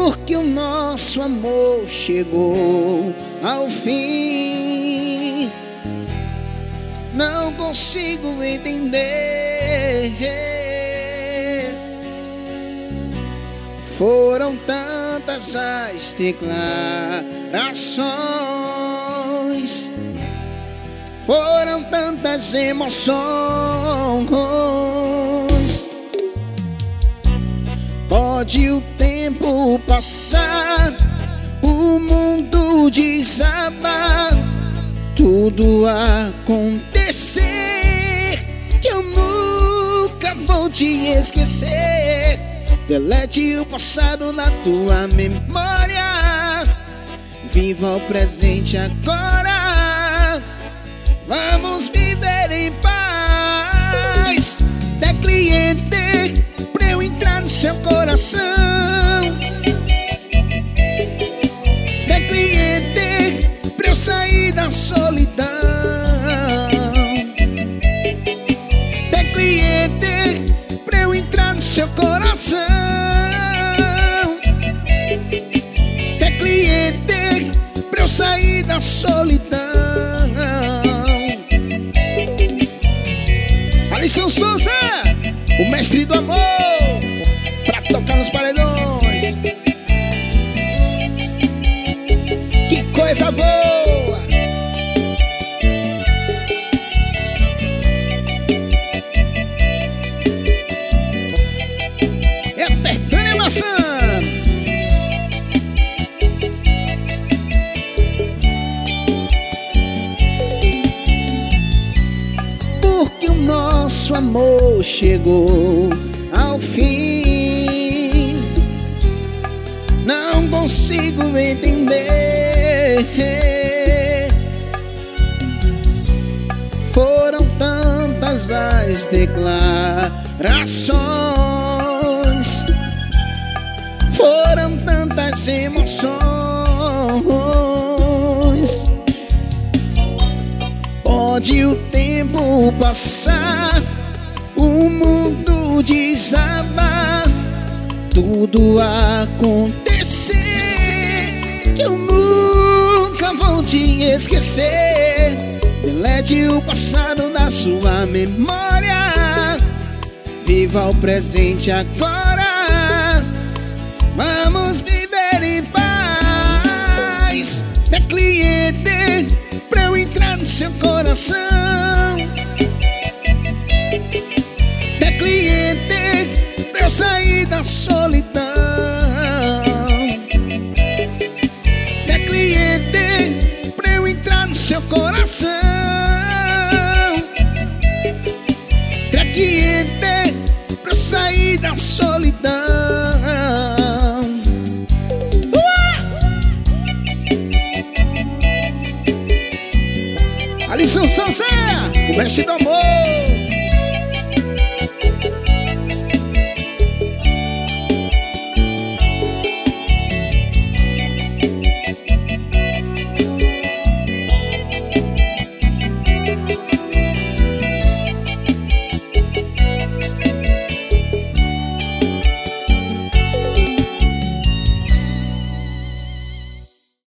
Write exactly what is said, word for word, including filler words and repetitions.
porque o nosso amor chegou ao fim. Não consigo entender. Foram tantas as declarações, foram tantas emoções. Pode o tempo passar, o mundo desabar, tudo acontecer, que eu nunca vou te esquecer. Delete o passado na tua memória, viva o presente agora. Vamos viver em paz. É cliente pra eu entrar no seu coração. É cliente pra eu sair da solidão. É cliente pra eu entrar no seu coração. É cliente pra eu sair da solidão. Alisson Souza, o mestre do amor, pra tocar nos paredões. Que coisa boa! É apertando e amassando. Porque o nosso amor chegou ao fim. Não consigo entender. Foram tantas as declarações, foram tantas emoções. Pode o tempo passar, o mundo desabar, tudo acontecer, que eu nunca vou te esquecer. Delete o passado da sua memória, viva o presente agora. Vamos viver em paz. É cliente pra eu entrar no seu coração. É cliente pra eu sair da solidão. É cliente pra eu entrar no seu coração. É cliente pra eu sair da solidão. Alisson Souza, o mestre do amor.